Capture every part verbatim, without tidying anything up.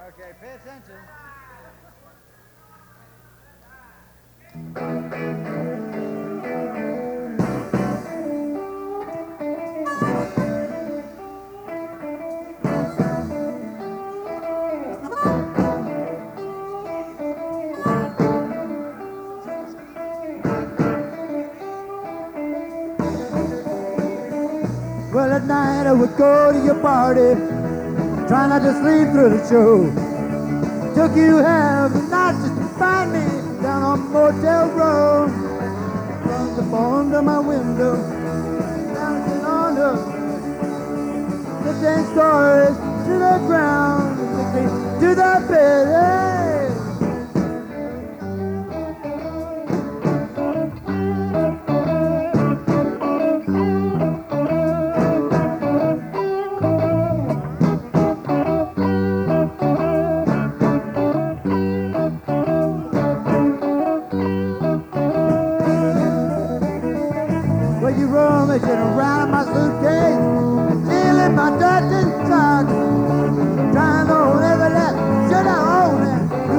Okay, pay attention. Well, at night I would go to your party, try not to sleep through the show. Took you half the night just to find me down on Motel Row. From the phone to my window, bouncing on the fifteen stories to the ground, to the bed. Hey! Well, you rummaging around in my suitcase, stealing my dirty socks, trying to own every last should I own it.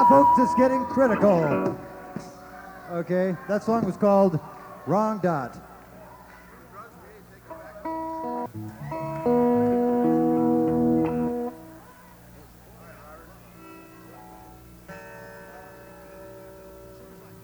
folks, it's getting critical. Okay, that song was called Wrong Dot.